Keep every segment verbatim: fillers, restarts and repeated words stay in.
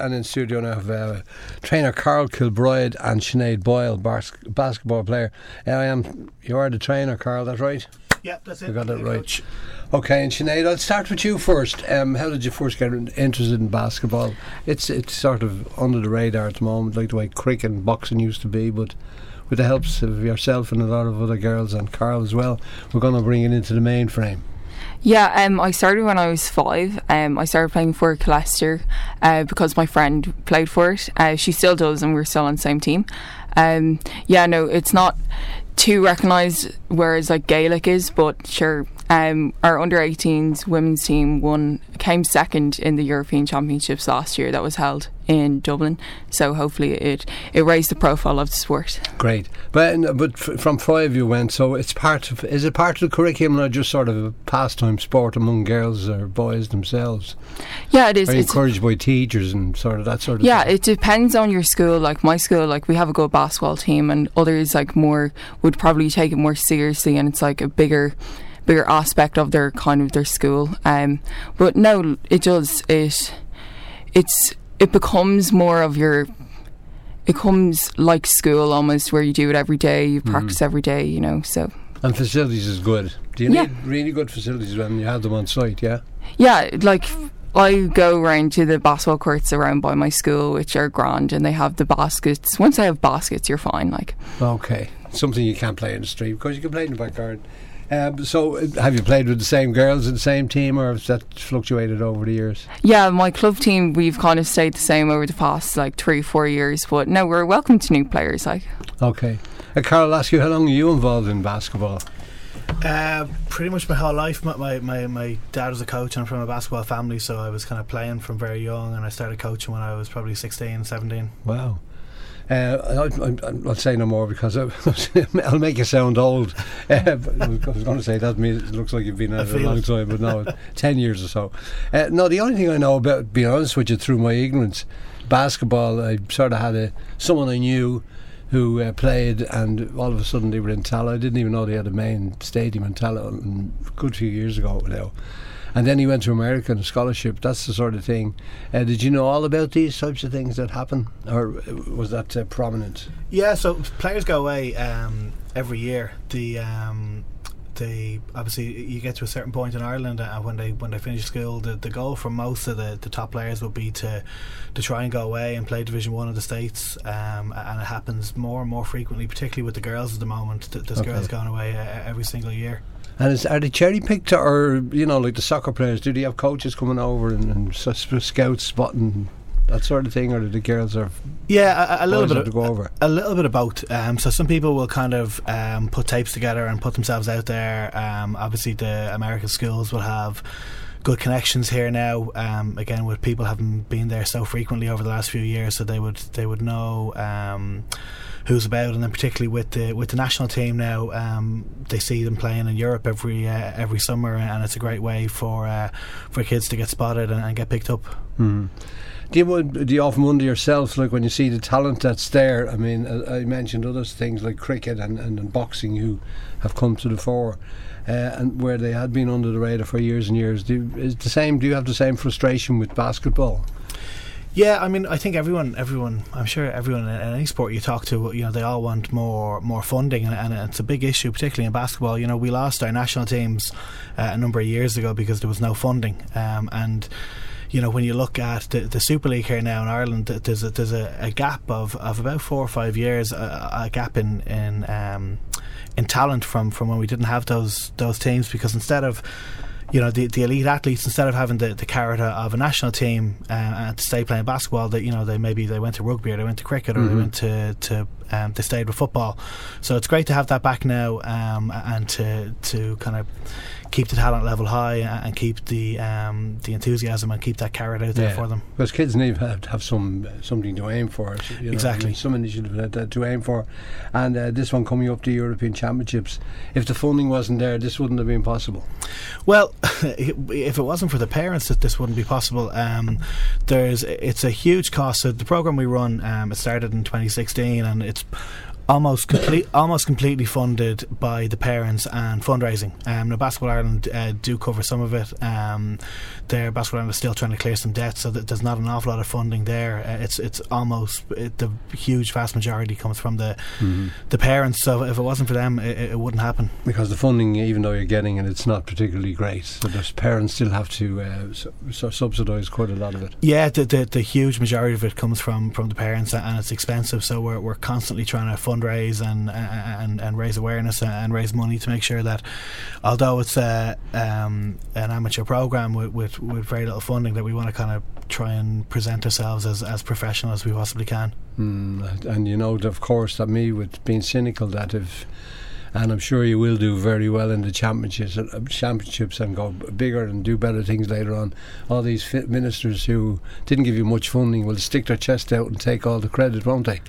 and in studio now have uh, trainer Carl Kilbride and Sinead Boyle, bas- basketball player. Uh, I am. You are the trainer, Carl. That's right. Yeah, that's it. You got it yeah, right. Coach. Okay, and Sinead, I'll start with you first. Um, how did you first get interested in basketball? It's it's sort of under the radar at the moment, like the way cricket and boxing used to be, but with the helps of yourself and a lot of other girls and Carl as well, we're going to bring it into the mainframe. Yeah, um, I started when I was five. Um, I started playing for Leicester uh, because my friend played for it. Uh, she still does, and we're still on the same team. Um, yeah, no, it's not too recognised, whereas like Gaelic is, but sure. Um, our under eighteens women's team won, came second in the European Championships last year that was held in Dublin. So hopefully it it raised the profile of the sport. Great, but but f- from five you went. So it's part of is it part of the curriculum or just sort of a pastime sport among girls or boys themselves? Yeah, it is. Are you it's encouraged by teachers and sort of that sort of? Yeah, thing? it depends on your school. Like my school, like we have a good basketball team, and others like more would probably take it more seriously, and it's like a bigger. bigger aspect of their kind of their school. Um, but no, it does it it's it becomes more of your it comes like school almost, where you do it every day, you practice mm-hmm. every day, you know. So and facilities is good. Do you yeah. need really good facilities when you have them on site? Yeah. Yeah, like I go around to the basketball courts around by my school, which are grand, and they have the baskets. Once they have baskets, you're fine. Like okay, something you can't play in the street because you can play in the backyard. Um, so, uh, have you played with the same girls in the same team, or has that fluctuated over the years? Yeah, my club team, we've kind of stayed the same over the past like three, four years. But now we're welcome to new players. Like, okay, uh, Carl, I'll ask you, how long are you involved in basketball? Uh, pretty much my whole life. My, my, my, my dad was a coach, and I'm from a basketball family, so I was kind of playing from very young, and I started coaching when I was probably sixteen, seventeen. Wow. Uh, I, I, I'll say no more because I, I'll make you sound old. Uh, I was going to say that means it looks like you've been at it a long time, but no, ten years or so. Uh, no, the only thing I know about, being honest with you, through my ignorance, basketball, I sort of had a someone I knew who uh, played, and all of a sudden they were in Tala. I didn't even know they had a main stadium in Tala a good few years ago now. And then he went to America on a scholarship. That's the sort of thing. Uh, did you know all about these types of things that happen, or was that uh, prominent? Yeah, so players go away um, every year. The um, they obviously you get to a certain point in Ireland, and uh, when they when they finish school, the, the goal for most of the, the top players would be to to try and go away and play Division One of the States. Um, and it happens more and more frequently, particularly with the girls at the moment. There's okay. girls going away uh, every single year. And is, are they cherry picked, or, you know, like the soccer players, do they have coaches coming over and, and scouts spotting that sort of thing, or do the girls are yeah a, a little bit of, to go over? A, a little bit of both. Um, so some people will kind of um, put tapes together and put themselves out there. Um, obviously the American schools will have good connections here now, um, again with people having been there so frequently over the last few years, so they would they would know um, who's about, and then particularly with the with the national team now, um, they see them playing in Europe every uh, every summer, and it's a great way for uh, for kids to get spotted and, and get picked up. Mm. Do you, do you often wonder yourself, like when you see the talent that's there? I mean, I, I mentioned other things like cricket and, and, and boxing who have come to the fore, uh, and where they had been under the radar for years and years. Do you, is the same? Do you have the same frustration with basketball? Yeah, I mean, I think everyone, everyone, I'm sure everyone in any sport you talk to, you know, they all want more, more funding, and, and it's a big issue, particularly in basketball. You know, we lost our national teams uh, a number of years ago because there was no funding, um, and you know, when you look at the, the Super League here now in Ireland, there's a, there's a, a gap of, of about four or five years, a, a gap in in um, in talent from, from when we didn't have those those teams, because instead of you know the, the elite athletes, instead of having the, the carrot of a national team uh, and to stay playing basketball, that you know they maybe they went to rugby or they went to cricket or mm-hmm. they went to to um, they stayed with football. So it's great to have that back now, um, and to to kind of keep the talent level high and keep the um, the enthusiasm and keep that carrot out there yeah. for them. Because kids need to have, to have some uh, something to aim for. You know, exactly, some initiative to, to aim for. And uh, this one coming up, the European Championships. If the funding wasn't there, this wouldn't have been possible. Well, if it wasn't for the parents, that this wouldn't be possible. Um, there's it's a huge cost. So the program we run, um, it started in twenty sixteen, and it's almost complete, almost completely funded by the parents and fundraising. Um, now Basketball Ireland uh, do cover some of it. Um, their Basketball Ireland is still trying to clear some debts, so that there's not an awful lot of funding there. Uh, it's it's almost it, the huge vast majority comes from the mm-hmm. the parents. So if it wasn't for them, it, it wouldn't happen. Because the funding, even though you're getting it, it's not particularly great. So the parents still have to uh, su- su- subsidise quite a lot of it. Yeah, the, the the huge majority of it comes from from the parents, and it's expensive. So we're we're constantly trying to fundraise and and and raise awareness and raise money to make sure that, although it's a, um, an amateur program with, with with very little funding, that we want to kind of try and present ourselves as as professional as we possibly can. Mm, and you know, of course, that me with being cynical, that if, and I'm sure you will do very well in the championships, uh, championships and go bigger and do better things later on. All these fit ministers who didn't give you much funding will stick their chest out and take all the credit, won't they?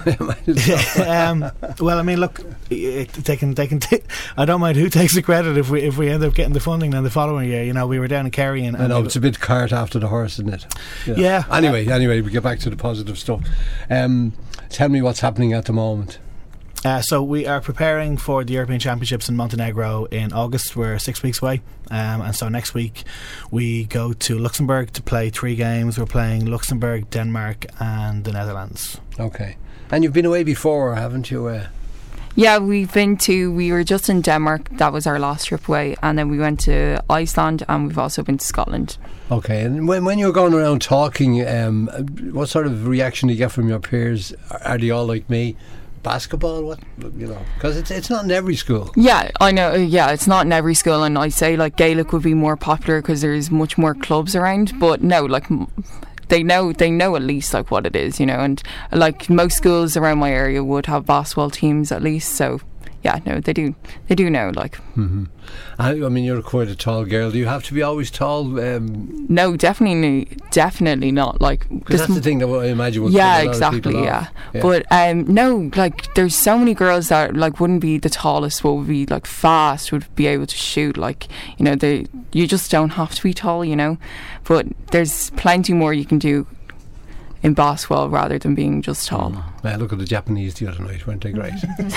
um, well, I mean, look, it, they can. They can. T- I don't mind who takes the credit if we if we end up getting the funding. Then the following year, you know, we were down in Kerry, and, and I know it's a bit cart after the horse, isn't it? Yeah. yeah. Anyway, anyway, we get back to the positive stuff. Um, tell me what's happening at the moment. Uh, so we are preparing for the European Championships in Montenegro in August. We're six weeks away, um, and so next week we go to Luxembourg to play three games. We're playing Luxembourg, Denmark and the Netherlands. Okay. And you've been away before, haven't you? Uh, yeah, we've been to, we were just in Denmark, that was our last trip away, and then we went to Iceland, and we've also been to Scotland. Okay, and when when you're going around talking, um, what sort of reaction do you get from your peers? Are, are they all like me? Basketball, what, you know, because it's it's not in every school. Yeah, I know. Yeah, it's not in every school, and I say like Gaelic would be more popular because there's much more clubs around. But no, like they know they know at least like what it is, you know, and like most schools around my area would have basketball teams at least. So yeah, no, they do they do know like. Mm-hmm. I, I mean, you're quite a tall girl. Do you have to be always tall? Um, no, definitely, definitely not. Like, because that's the thing that I imagine would yeah, put a lot exactly, of people yeah. off. yeah. But um, no, like, there's so many girls that like wouldn't be the tallest, but would be like fast, would be able to shoot. Like, you know, they you just don't have to be tall, you know. But there's plenty more you can do in basketball rather than being just tall. Mm. Well, look at the Japanese the other night, weren't they great?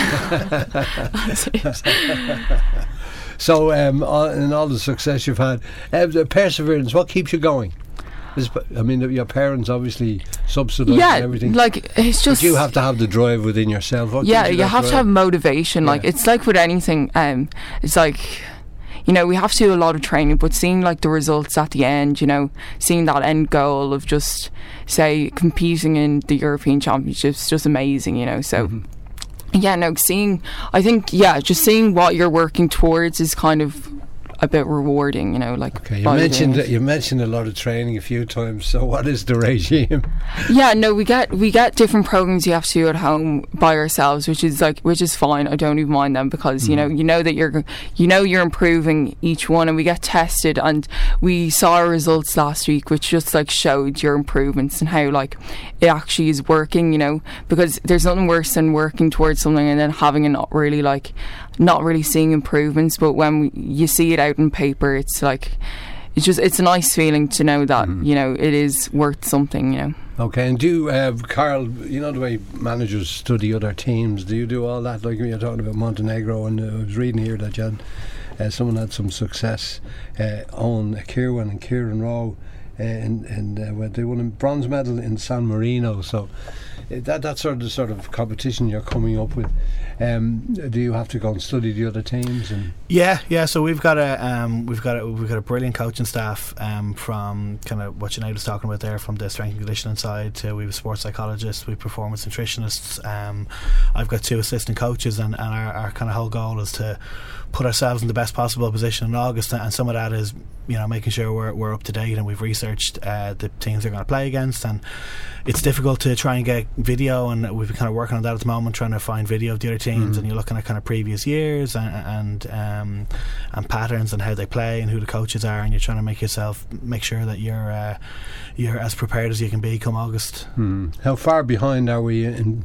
So, um, all, in all the success you've had, uh, the perseverance, what keeps you going? Is, I mean, your parents obviously subsidise yeah, everything. like it's just. But you have to have the drive within yourself. What yeah, you, you have drive? to have motivation. Yeah. Like it's like with anything. Um, it's like. You know, we have to do a lot of training, but seeing like the results at the end, you know, seeing that end goal of just, say, competing in the European Championships, just amazing, you know. So, mm-hmm. yeah, no, seeing, I think, yeah, just seeing what you're working towards is kind of a bit rewarding, you know. Like, okay, you mentioned that you mentioned a lot of training a few times. So, what is the regime? Yeah, no, we get we get different programs you have to do at home by ourselves, which is like which is fine. I don't even mind them because mm. you know you know that you're you know you're improving each one, and we get tested, and we saw our results last week, which just like showed your improvements and how like it actually is working. You know, because there's nothing worse than working towards something and then having it not really like. not really seeing improvements, but when we, you see it out in paper, it's like it's just it's a nice feeling to know that mm. you know it is worth something, you know. Okay, and do uh, Carl, you know the way managers study other teams, do you do all that? Like you're talking about Montenegro, and uh, I was reading here that John, uh, someone had some success uh, on Kirwan and Kieran Rowe, uh, and, and uh, they won a bronze medal in San Marino. So uh, that that's sort of the sort of competition you're coming up with. Um, do you have to go and study the other teams? And yeah, yeah. So we've got a um, we've got a, we've got a brilliant coaching staff um, from kind of what Sinead was talking about there, from the strength and conditioning side to we have a sports psychologist, we have performance nutritionists. Um, I've got two assistant coaches, and, and our, our kind of whole goal is to put ourselves in the best possible position in August, and some of that is you know making sure we're we're up to date and we've researched uh, the teams they're going to play against. And it's difficult to try and get video, and we've been kind of working on that at the moment, trying to find video of the other teams. Mm. And you're looking at kind of previous years and and, um, and patterns and how they play and who the coaches are, and you're trying to make yourself make sure that you're uh, you're as prepared as you can be come August. Mm. How far behind are we in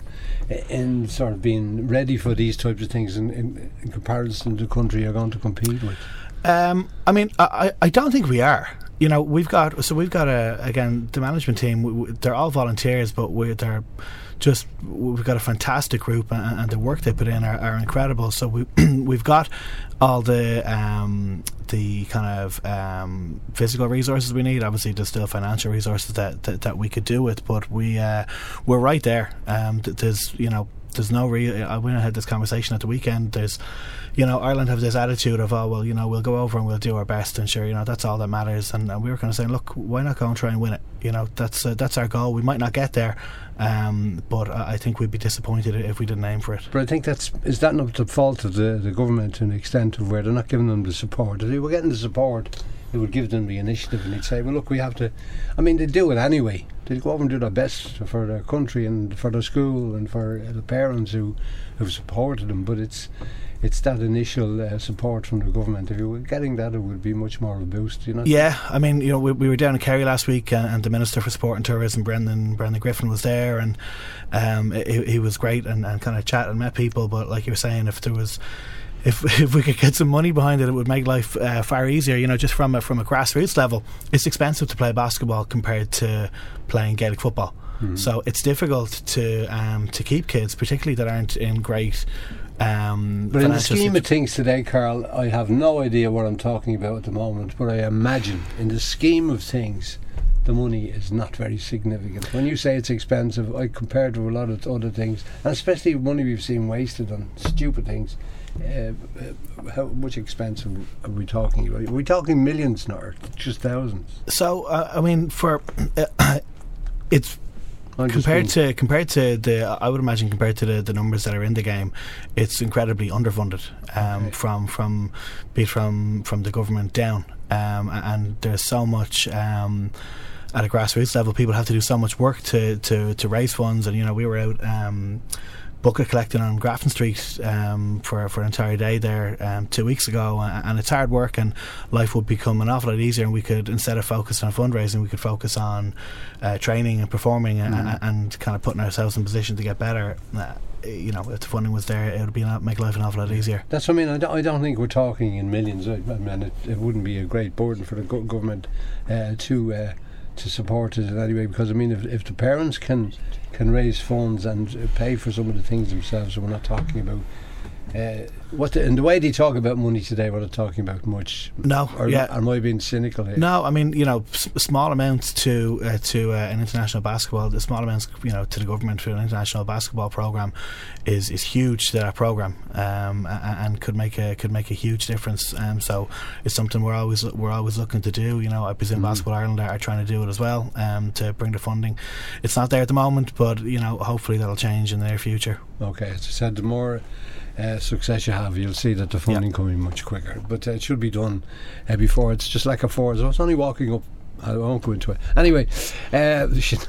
in sort of being ready for these types of things in, in, in comparison to the country you're going to compete with? Um, I mean, I, I don't think we are. you know, we've got so we've got a again the management team. We, we, they're all volunteers, but we they're just we've got a fantastic group, and, and the work they put in are, are incredible. So we we've got all the um, the kind of um, physical resources we need. Obviously, there's still financial resources that that, that we could do with, but we uh, we're right there. Um, there's you know. There's no real. I went and had this conversation at the weekend. There's, you know, Ireland have this attitude of, oh well, you know, we'll go over and we'll do our best, and sure, you know, that's all that matters. And, and we were kind of saying, look, why not go and try and win it? You know, that's uh, that's our goal. We might not get there, um, but I think we'd be disappointed if we didn't aim for it. But I think that's is that not the fault of the, the government to an extent of where they're not giving them the support. If they were getting the support, it would give them the initiative, and they'd say, well, look, we have to. I mean, they do it anyway. They go over and do their best for their country and for their school and for the parents who have supported them. But it's it's that initial uh, support from the government. If you were getting that, it would be much more of a boost, you know. Yeah, I mean, you know, we, we were down in Kerry last week, and, and the Minister for Sport and Tourism, Brendan Brendan Griffin, was there, and um, he, he was great and, and kind of chat and met people. But like you were saying, if there was. If if we could get some money behind it, it would make life uh, far easier. You know, just from a, from a grassroots level, it's expensive to play basketball compared to playing Gaelic football. Mm-hmm. So it's difficult to um, to keep kids, particularly that aren't in great. Um, but in the scheme situ- of things today, Carl, I have no idea what I'm talking about at the moment. But I imagine, in the scheme of things, the money is not very significant. When you say it's expensive, I compare it to a lot of other things, and especially money we've seen wasted on stupid things. Uh, uh, how much expense are we talking about? Are we talking millions now, or just thousands? So, uh, I mean, for uh, it's I'm compared to compared to the, I would imagine compared to the, the numbers that are in the game, it's incredibly underfunded. Um, okay. From from be it from from the government down, um, and there's so much. Um, At a grassroots level, people have to do so much work to, to, to raise funds, and you know we were out um, bucket collecting on Grafton Street um, for for an entire day there um, two weeks ago, and, and it's hard work, and life would become an awful lot easier, and we could, instead of focus on fundraising, we could focus on uh, training and performing, mm. and, and kind of putting ourselves in position to get better. Uh, you know, if the funding was there, it would be an, make life an awful lot easier. That's what I mean. I don't, I don't think we're talking in millions. I, I mean, it, it wouldn't be a great burden for the go- government uh, to. Uh, to support it in any way, because I mean if, if the parents can can raise funds and uh, pay for some of the things themselves, so we're not talking about uh, what the, and the way they talk about money today, we're not talking about much. No, or, yeah. Am I being cynical here? No, I mean, you know, s- small amounts to uh, to uh, an international basketball, the small amounts, you know, to the government for an international basketball program is, is huge to that program, um, and, and could make a could make a huge difference. Um, so it's something we're always we're always looking to do. You know, I presume mm-hmm. Basketball Ireland are, are trying to do it as well, um, to bring the funding. It's not there at the moment, but you know, hopefully that'll change in the near future. Okay, as I said, the more Uh, success you have, you'll see that the funding yeah. coming much quicker, but uh, it should be done uh, before. It's just like a four, so it's only walking up. I won't go into it anyway. uh,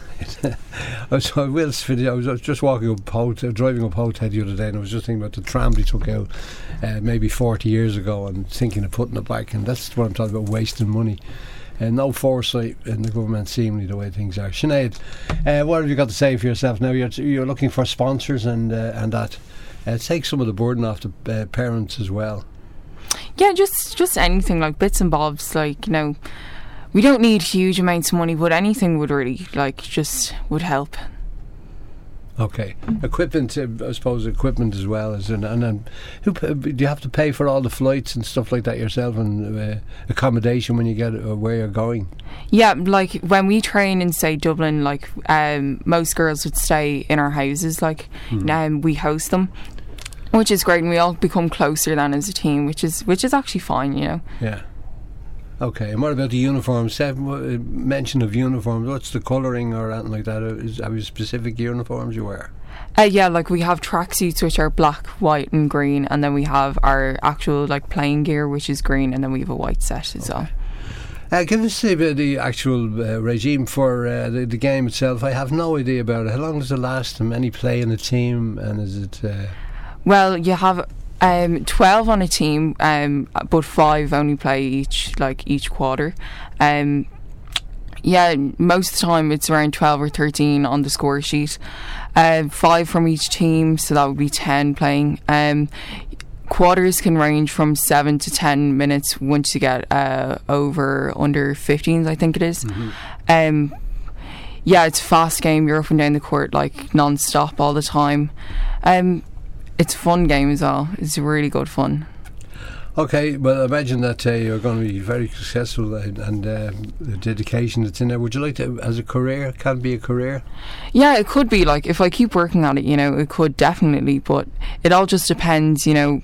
so I will I was just walking up Holt, uh, driving up Hothead the other day, and I was just thinking about the tram they took out uh, maybe forty years ago, and thinking of putting it back, and that's what I'm talking about, wasting money. And uh, no foresight in the government, seemingly, the way things are. Sinead, uh, what have you got to say for yourself now? You're, you're looking for sponsors and uh, and that Uh, take some of the burden off the uh, parents as well. Yeah, just just anything, like bits and bobs. Like, you know, we don't need huge amounts of money, but anything would really, like, just would help. Okay, equipment. Uh, I suppose equipment as well as, and and then who p- do you have to pay for all the flights and stuff like that yourself, and uh, accommodation when you get uh, where you're going? Yeah, like when we train in, say, Dublin, like um, most girls would stay in our houses. Like, mm. um, we host them, which is great, and we all become closer then as a team, which is which is actually fine, you know. Yeah. Okay, and what about the uniforms? Seth, uh, mention of uniforms. What's the colouring or anything like that? Is, have you specific uniforms you wear? Uh, yeah, like we have tracksuits which are black, white and green, and then we have our actual like playing gear which is green, and then we have a white set as well. Uh, give us a bit of the actual uh, regime for uh, the, the game itself. I have no idea about it. How long does it last? How many play in a team? And is it... Uh well, you have um, twelve on a team, um, but five only play each, like each quarter. Um, yeah, most of the time it's around twelve or thirteen on the score sheet. Uh, five from each team, so that would be ten playing. Um, quarters can range from seven to ten minutes once you get uh, over under fifteens, I think it is. Mm-hmm. Um, yeah, it's a fast game. You're up and down the court like non-stop all the time. Um, it's a fun game as well. It's really good fun. Okay, well, imagine that uh, you're going to be very successful and, and uh, the dedication that's in there. Would you like to, as a career, can it be a career? Yeah, it could be. Like, if I keep working on it, you know, it could definitely. But it all just depends, you know,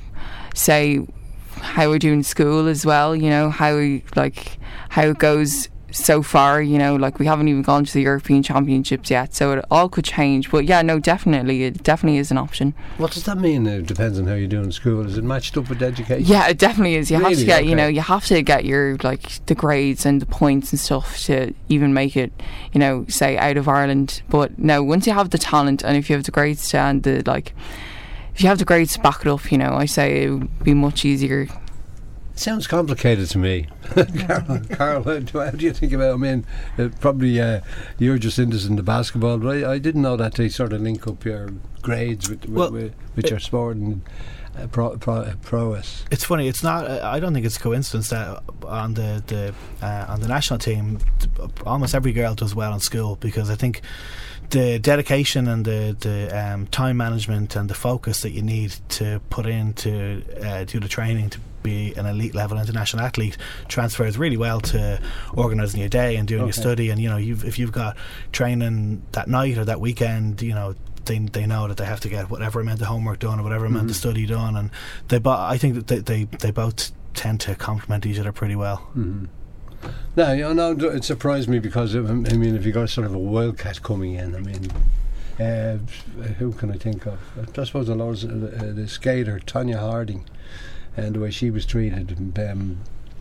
say how I do in school as well. You know, how we, like how it goes so far. You know, like we haven't even gone to the European Championships yet, so it all could change. But yeah, no, definitely, it definitely is an option. What does that mean? It depends on how you do in school. Is it matched up with education? Yeah, it definitely is. You really? have to get, okay. you know, you have to get your like the grades and the points and stuff to even make it, you know, say out of Ireland. But no, once you have the talent and if you have the grades to and the like, if you have the grades to back it up, you know, I say it would be much easier. Sounds complicated to me. Carol, Carol, how do, how do you think about it? I mean, uh, probably uh, you're just interested in the basketball, but I, I didn't know that they sort of link up your grades with, with, well, with, with your sport and uh, pro, pro, prowess. It's funny. It's not. Uh, I don't think it's a coincidence that on the the uh, on the national team, almost every girl does well in school, because I think the dedication and the, the um, time management and the focus that you need to put in to uh, do the training to be an elite level international athlete transfers really well to organising your day and doing okay. your study. And you know, you've, if you've got training that night or that weekend, you know, they they know that they have to get whatever amount of homework done or whatever amount mm-hmm. of study done, and they bo- I think that they, they, they both tend to complement each other pretty well. Mm-hmm. No, you know, it surprised me because of, I mean, if you got sort of a wildcat coming in, I mean, uh, who can I think of? I suppose the Lord's, uh, the skater Tonya Harding, and the way she was treated. Um,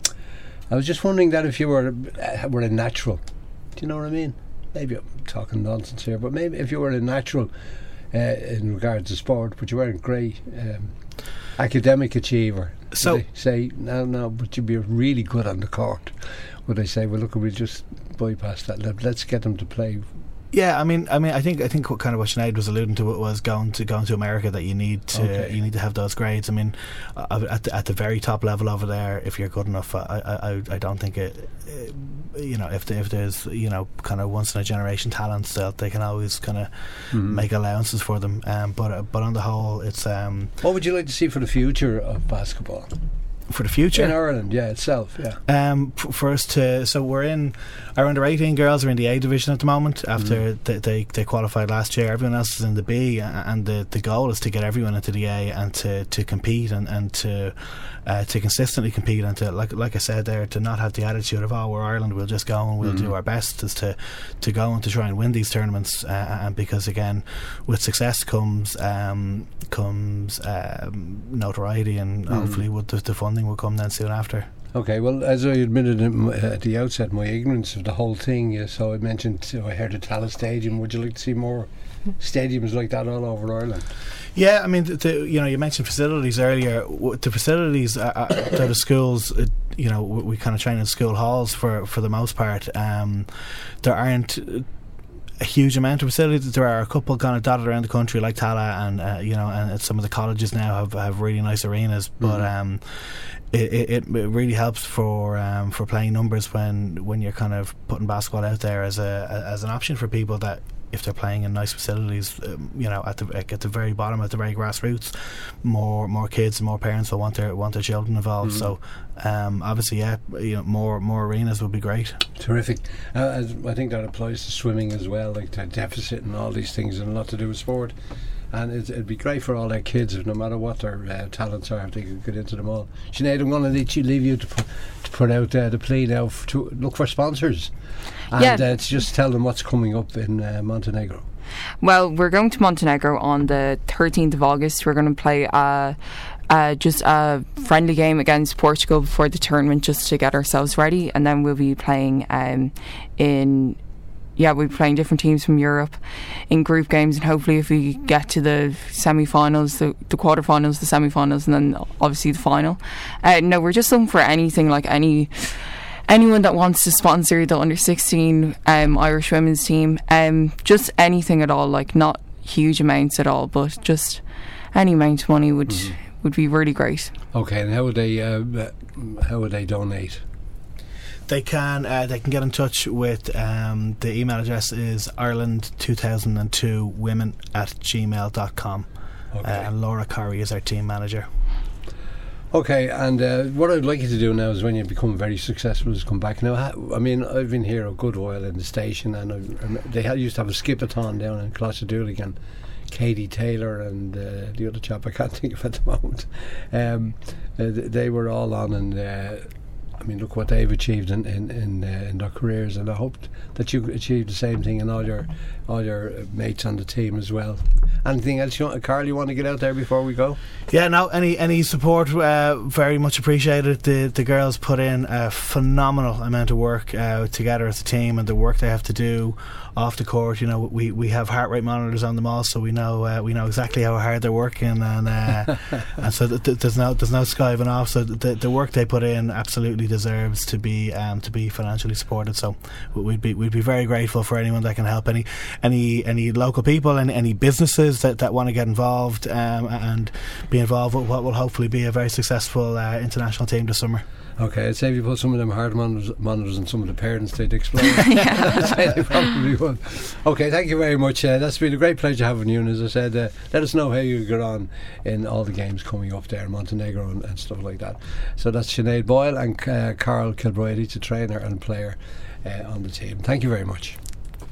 I was just wondering that if you were uh, were a natural, do you know what I mean? Maybe I'm talking nonsense here, but maybe if you were a natural uh, in regards to sport, but you weren't great um, academic achiever. So they say no, no, but you'd be really good on the court. Would they say, well, look, we just bypass that. Let, let's get them to play. Yeah, I mean, I mean, I think, I think what kind of what Sinead was alluding to was going to going to America, that you need to okay. you need to have those grades. I mean, uh, at the, at the very top level over there, if you're good enough, I I, I don't think it, it. You know, if the, if there's you know kind of once in a generation talents, that they can always kind of mm-hmm. make allowances for them. Um, but uh, but on the whole, it's. Um, what would you like to see for the future of basketball? For the future in Ireland, yeah, itself, yeah. Um, f- for us to, so we're in our under eighteen girls are in the A division at the moment. After mm. they, they they qualified last year, everyone else is in the B, and the, the goal is to get everyone into the A and to, to compete and and to uh, to consistently compete and to like like I said there, to not have the attitude of, oh, we're Ireland, we'll just go and we'll mm. do our best, is to to go and to try and win these tournaments. Uh, and because again, with success comes um, comes um, notoriety, and mm. hopefully with the, the funding will come then soon after. Okay, well, as I admitted at the outset, my ignorance of the whole thing, yeah, so I mentioned, so I heard the Tallaght Stadium. Would you like to see more stadiums like that all over Ireland? Yeah, I mean, the, the, you know, you mentioned facilities earlier. The facilities are, are, that the schools, uh, you know, we, we kind of train in school halls for, for the most part. Um, there aren't a huge amount of facilities. There are a couple kind of dotted around the country, like Tallaght, and uh, you know, and some of the colleges now have, have really nice arenas. But mm-hmm. um, it, it it really helps for um, for playing numbers when when you're kind of putting basketball out there as a as an option for people that, if they're playing in nice facilities, um, you know, at the at the very bottom, at the very grassroots, more more kids and more parents will want their want their children involved. Mm-hmm. So, um, obviously, yeah, you know, more more arenas would be great. Terrific. Uh, as I think that applies to swimming as well, like the deficit and all these things, and a lot to do with sport. And it, it'd be great for all their kids, if no matter what their uh, talents are, if they could get into them all. Sinead, I'm going to let you leave you to put, to put out uh, the plea now f- to look for sponsors. And yeah. uh, to just tell them what's coming up in uh, Montenegro. Well, we're going to Montenegro on the thirteenth of August. We're going to play uh, uh, just a friendly game against Portugal before the tournament, just to get ourselves ready. And then we'll be playing um, in... Yeah, we'll be playing different teams from Europe in group games, and hopefully if we get to the semi-finals, the, the quarter-finals, the semi-finals, and then obviously the final. Uh, no, we're just looking for anything, like any... anyone that wants to sponsor the under sixteen um, Irish women's team, um, just anything at all, like not huge amounts at all, but just any amount of money would mm-hmm. would be really great. Okay, and how would they uh, how would they donate? They can uh, they can get in touch with um, the email address is Ireland two thousand two women at gmail dot com. Okay. Uh, and Laura Corrie is our team manager. Okay, and uh, what I'd like you to do now is when you become very successful is come back. Now, I mean, I've been here a good while in the station, and I, they had, used to have a skip-a-thon down in Clontarf and Katie Taylor and uh, the other chap I can't think of at the moment. Um, uh, they were all on, and uh, I mean, look what they've achieved in in, in, uh, in their careers, and I hope that you achieve the same thing, and all your all your mates on the team as well. Anything else, you want, Carl? You want to get out there before we go? Yeah, no. Any any support, uh, very much appreciated. The the girls put in a phenomenal amount of work uh, together as a team, and the work they have to do off the court. You know, we, we have heart rate monitors on them all, so we know uh, we know exactly how hard they're working, and uh, and so th- th- there's no there's no skiving off. So the the work they put in absolutely deserves to be um, to be financially supported. So we'd be we'd be very grateful for anyone that can help. Any any any local people and any businesses that, that want to get involved um, and be involved with what will hopefully be a very successful uh, international team this summer. Okay, I'd say if you put some of them hard monitors, monitors on some of the parents, they'd explode. I'd say they probably would. Okay, thank you very much. Uh, that's been a great pleasure having you. And as I said, uh, let us know how you get on in all the games coming up there in Montenegro and, and stuff like that. So that's Sinead Boyle and uh, Carl Kilbride, each a trainer and player uh, on the team. Thank you very much.